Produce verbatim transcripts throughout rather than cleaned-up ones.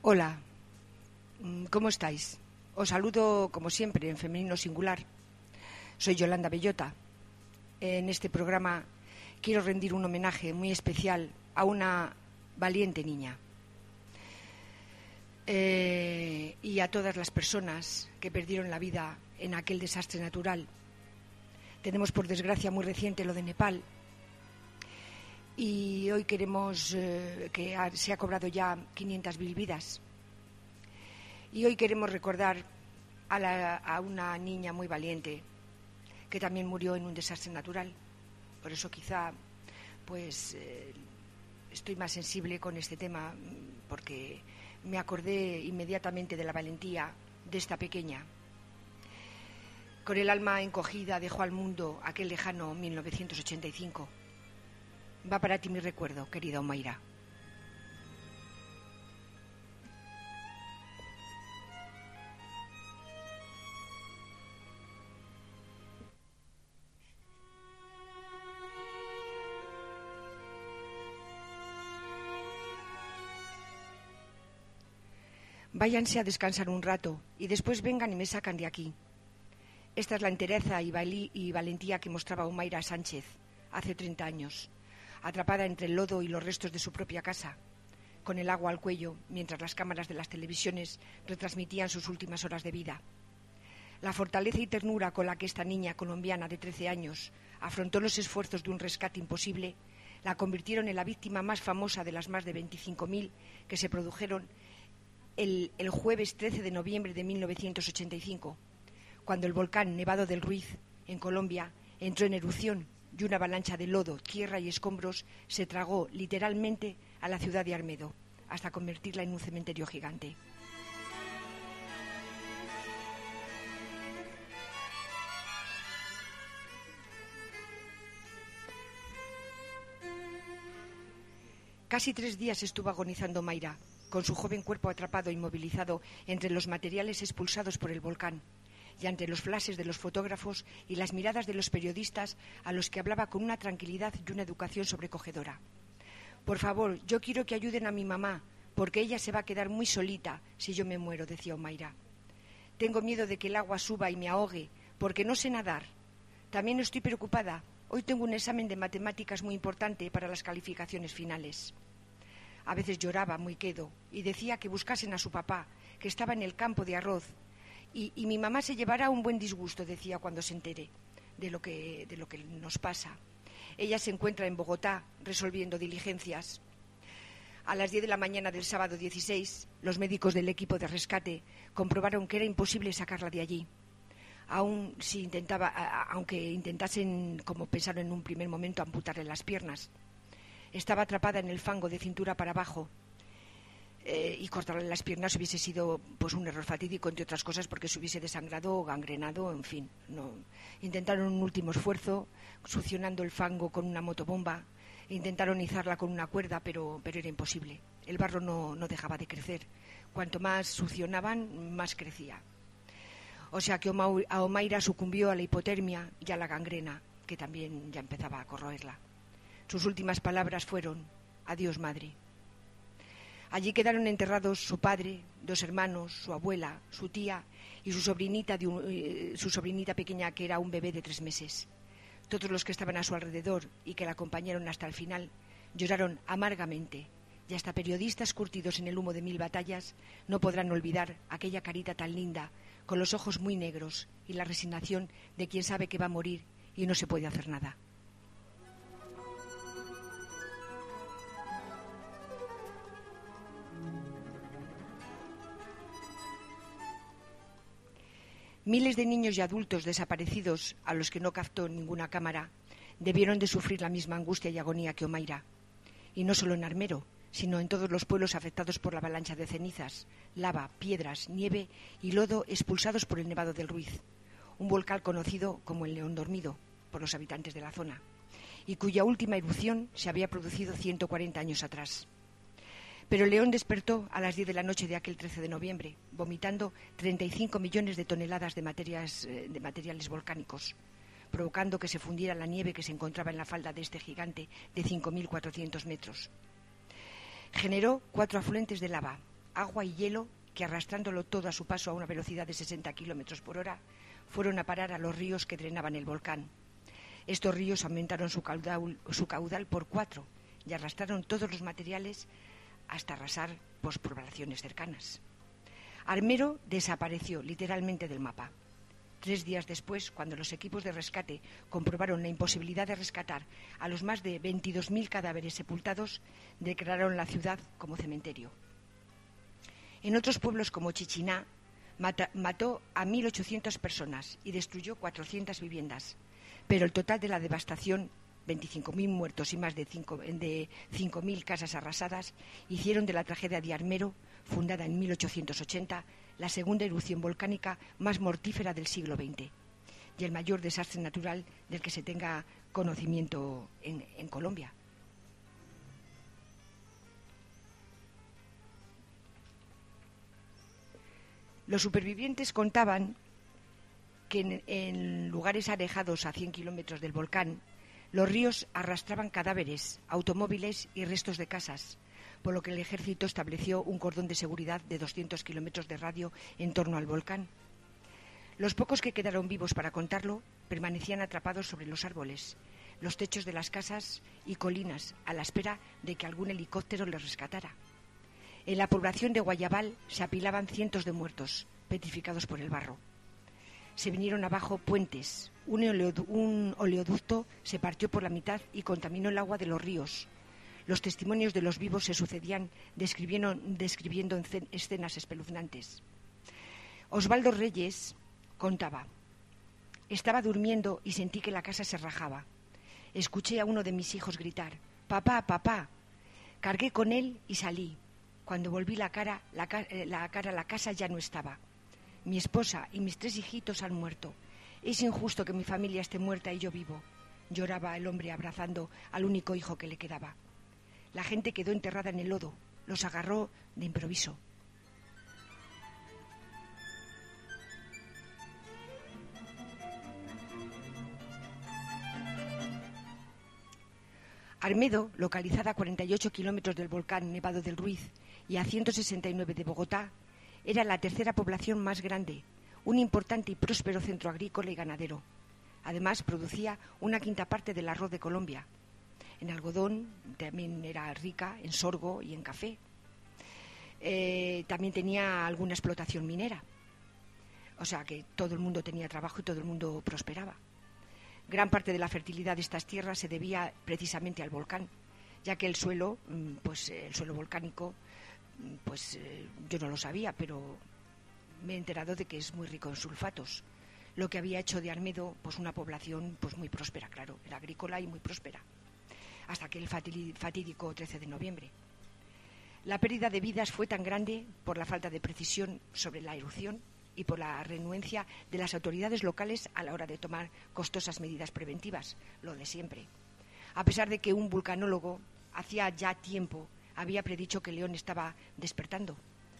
Hola, ¿cómo estáis? Os saludo, como siempre, en femenino singular. Soy Yolanda Bellota. En este programa quiero rendir un homenaje muy especial a una valiente niña eh, y a todas las personas que perdieron la vida en aquel desastre natural. Tenemos, por desgracia, muy reciente lo de Nepal. Y hoy queremos eh, que ha, se ha cobrado ya quinientas mil vidas. Y hoy queremos recordar a, la, a una niña muy valiente que también murió en un desastre natural. Por eso quizá pues eh, estoy más sensible con este tema, porque me acordé inmediatamente de la valentía de esta pequeña. Con el alma encogida dejó al mundo aquel lejano mil novecientos ochenta y cinco. Va para ti mi recuerdo, querida Omaira. Váyanse a descansar un rato y después vengan y me sacan de aquí. Esta es la entereza y, valí, y valentía que mostraba Omaira Sánchez hace treinta años, atrapada entre el lodo y los restos de su propia casa, con el agua al cuello, mientras las cámaras de las televisiones retransmitían sus últimas horas de vida. La fortaleza y ternura con la que esta niña colombiana de trece años afrontó los esfuerzos de un rescate imposible la convirtieron en la víctima más famosa de las más de veinticinco mil que se produjeron el, el jueves trece de noviembre de mil novecientos ochenta y cinco, cuando el volcán Nevado del Ruiz, en Colombia, entró en erupción y una avalancha de lodo, tierra y escombros se tragó literalmente a la ciudad de Armedo, hasta convertirla en un cementerio gigante. Casi tres días estuvo agonizando Omaira, con su joven cuerpo atrapado e inmovilizado entre los materiales expulsados por el volcán y ante los flashes de los fotógrafos y las miradas de los periodistas a los que hablaba con una tranquilidad y una educación sobrecogedora. Por favor, yo quiero que ayuden a mi mamá, porque ella se va a quedar muy solita si yo me muero, decía Omaira. Tengo miedo de que el agua suba y me ahogue, porque no sé nadar. También estoy preocupada. Hoy tengo un examen de matemáticas muy importante para las calificaciones finales. A veces lloraba muy quedo y decía que buscasen a su papá, que estaba en el campo de arroz. Y, y mi mamá se llevará un buen disgusto, decía, cuando se entere de lo que, de lo que nos pasa. Ella se encuentra en Bogotá resolviendo diligencias. A las diez de la mañana del sábado dieciséis, los médicos del equipo de rescate comprobaron que era imposible sacarla de allí. Aun si intentaba, aunque intentasen, como pensaron en un primer momento, amputarle las piernas. Estaba atrapada en el fango de cintura para abajo. Eh, y cortarle las piernas hubiese sido pues un error fatídico, entre otras cosas, porque se hubiese desangrado o gangrenado, en fin. No. Intentaron un último esfuerzo, succionando el fango con una motobomba. Intentaron izarla con una cuerda, pero, pero era imposible. El barro no, no dejaba de crecer. Cuanto más succionaban, más crecía. O sea que a Omaira sucumbió a la hipotermia y a la gangrena, que también ya empezaba a corroerla. Sus últimas palabras fueron: adiós, madre. Allí quedaron enterrados su padre, dos hermanos, su abuela, su tía y su sobrinita, de un, eh, su sobrinita pequeña, que era un bebé de tres meses. Todos los que estaban a su alrededor y que la acompañaron hasta el final lloraron amargamente, y hasta periodistas curtidos en el humo de mil batallas no podrán olvidar aquella carita tan linda, con los ojos muy negros y la resignación de quien sabe que va a morir y no se puede hacer nada. Miles de niños y adultos desaparecidos, a los que no captó ninguna cámara, debieron de sufrir la misma angustia y agonía que Omaira. Y no solo en Armero, sino en todos los pueblos afectados por la avalancha de cenizas, lava, piedras, nieve y lodo expulsados por el Nevado del Ruiz, un volcán conocido como el León Dormido por los habitantes de la zona, y cuya última erupción se había producido ciento cuarenta años atrás. Pero el león despertó a las diez de la noche de aquel trece de noviembre, vomitando treinta y cinco millones de toneladas de, materias, de materiales volcánicos, provocando que se fundiera la nieve que se encontraba en la falda de este gigante de cinco mil cuatrocientos metros. Generó cuatro afluentes de lava, agua y hielo que, arrastrándolo todo a su paso a una velocidad de sesenta kilómetros por hora, fueron a parar a los ríos que drenaban el volcán. Estos ríos aumentaron su caudal, su caudal por cuatro y arrastraron todos los materiales hasta arrasar pues, poblaciones cercanas. Armero desapareció literalmente del mapa. Tres días después, cuando los equipos de rescate comprobaron la imposibilidad de rescatar a los más de veintidós mil cadáveres sepultados, declararon la ciudad como cementerio. En otros pueblos como Chichiná, mata, mató a mil ochocientas personas y destruyó cuatrocientas viviendas, pero el total de la devastación, veinticinco mil muertos y más de cinco mil casas arrasadas, hicieron de la tragedia de Armero, fundada en mil ochocientos ochenta, la segunda erupción volcánica más mortífera del siglo veinte y el mayor desastre natural del que se tenga conocimiento en, en Colombia. Los supervivientes contaban que en, en lugares alejados a cien kilómetros del volcán, los ríos arrastraban cadáveres, automóviles y restos de casas, por lo que el ejército estableció un cordón de seguridad de doscientos kilómetros de radio en torno al volcán. Los pocos que quedaron vivos para contarlo permanecían atrapados sobre los árboles, los techos de las casas y colinas, a la espera de que algún helicóptero los rescatara. En la población de Guayabal se apilaban cientos de muertos, petrificados por el barro. Se vinieron abajo puentes, un, oleodu- un oleoducto se partió por la mitad y contaminó el agua de los ríos. Los testimonios de los vivos se sucedían describiendo, describiendo escenas espeluznantes. Osvaldo Reyes contaba: estaba durmiendo y sentí que la casa se rajaba. Escuché a uno de mis hijos gritar: «Papá, papá». Cargué con él y salí. Cuando volví la cara, la, la cara, la casa ya no estaba. Mi esposa y mis tres hijitos han muerto. Es injusto que mi familia esté muerta y yo vivo. Lloraba el hombre abrazando al único hijo que le quedaba. La gente quedó enterrada en el lodo. Los agarró de improviso. Armedo, localizada a cuarenta y ocho kilómetros del volcán Nevado del Ruiz y a ciento sesenta y nueve de Bogotá, era la tercera población más grande, un importante y próspero centro agrícola y ganadero. Además, producía una quinta parte del arroz de Colombia. En algodón también era rica, en sorgo y en café. Eh, también tenía alguna explotación minera. O sea que todo el mundo tenía trabajo y todo el mundo prosperaba. Gran parte de la fertilidad de estas tierras se debía precisamente al volcán, ya que el suelo, pues el suelo volcánico, pues yo no lo sabía, pero me he enterado de que es muy rico en sulfatos, lo que había hecho de Armedo pues una población pues muy próspera, claro, era agrícola y muy próspera, hasta que el fatídico trece de noviembre. La pérdida de vidas fue tan grande por la falta de precisión sobre la erupción y por la renuencia de las autoridades locales a la hora de tomar costosas medidas preventivas, lo de siempre. A pesar de que un vulcanólogo hacía ya tiempo había predicho que León estaba despertando.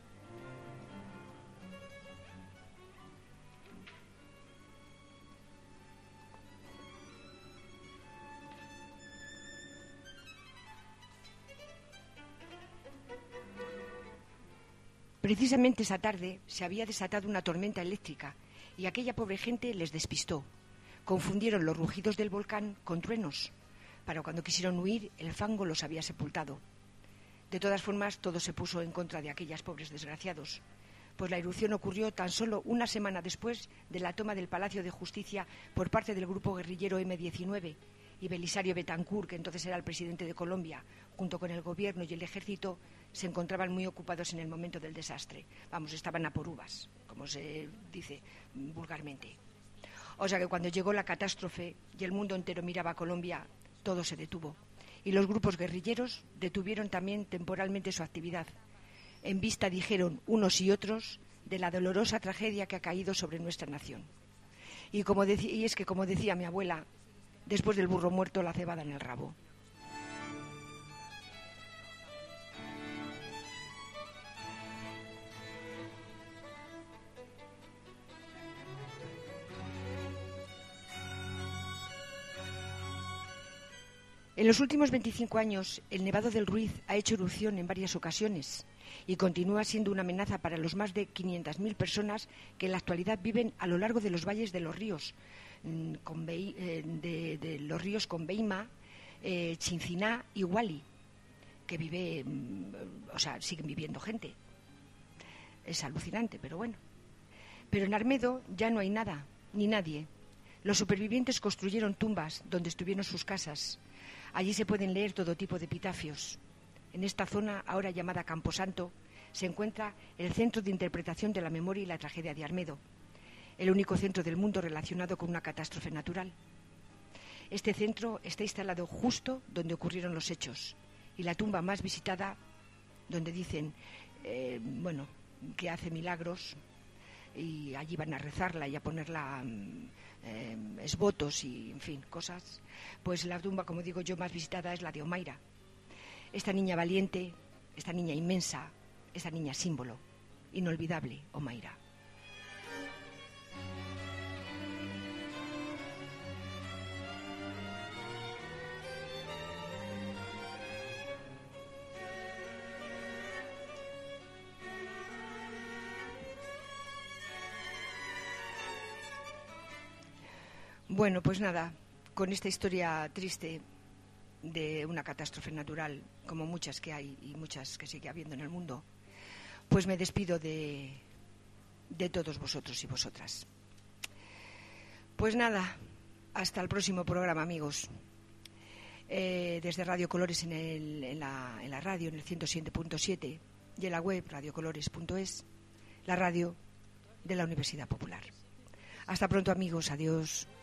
Precisamente esa tarde se había desatado una tormenta eléctrica y aquella pobre gente les despistó. Confundieron los rugidos del volcán con truenos. Para cuando quisieron huir, el fango los había sepultado. De todas formas, todo se puso en contra de aquellos pobres desgraciados, pues la erupción ocurrió tan solo una semana después de la toma del Palacio de Justicia por parte del grupo guerrillero eme diecinueve, y Belisario Betancourt, que entonces era el presidente de Colombia, junto con el gobierno y el ejército, se encontraban muy ocupados en el momento del desastre. Vamos, estaban a por uvas, como se dice vulgarmente. O sea que cuando llegó la catástrofe y el mundo entero miraba a Colombia, todo se detuvo. Y los grupos guerrilleros detuvieron también temporalmente su actividad. En vista, dijeron unos y otros, de la dolorosa tragedia que ha caído sobre nuestra nación. Y, como dec- y es que, como decía mi abuela, después del burro muerto, la cebada en el rabo. En los últimos veinticinco años, el Nevado del Ruiz ha hecho erupción en varias ocasiones y continúa siendo una amenaza para los más de quinientas mil personas que en la actualidad viven a lo largo de los valles de los ríos, con Be- eh, de, de los ríos Conveima, eh, Chinciná y Huali, que vive, o sea, siguen viviendo gente. Es alucinante, pero bueno. Pero en Armedo ya no hay nada, ni nadie. Los supervivientes construyeron tumbas donde estuvieron sus casas. Allí se pueden leer todo tipo de epitafios. En esta zona, ahora llamada Camposanto, se encuentra el Centro de Interpretación de la Memoria y la Tragedia de Armedo, el único centro del mundo relacionado con una catástrofe natural. Este centro está instalado justo donde ocurrieron los hechos, y la tumba más visitada, donde dicen, eh, bueno, que hace milagros, y allí van a rezarla y a ponerla eh, esvotos y, en fin, cosas. Pues la tumba, como digo yo, más visitada es la de Omaira. Esta niña valiente, esta niña inmensa, esta niña símbolo, inolvidable, Omaira. Bueno, pues nada, con esta historia triste de una catástrofe natural, como muchas que hay y muchas que sigue habiendo en el mundo, pues me despido de, de todos vosotros y vosotras. Pues nada, hasta el próximo programa, amigos. Eh, desde Radio Colores en, el, en, la, en la radio, en el ciento siete punto siete, y en la web radio colores punto es, la radio de la Universidad Popular. Hasta pronto, amigos. Adiós.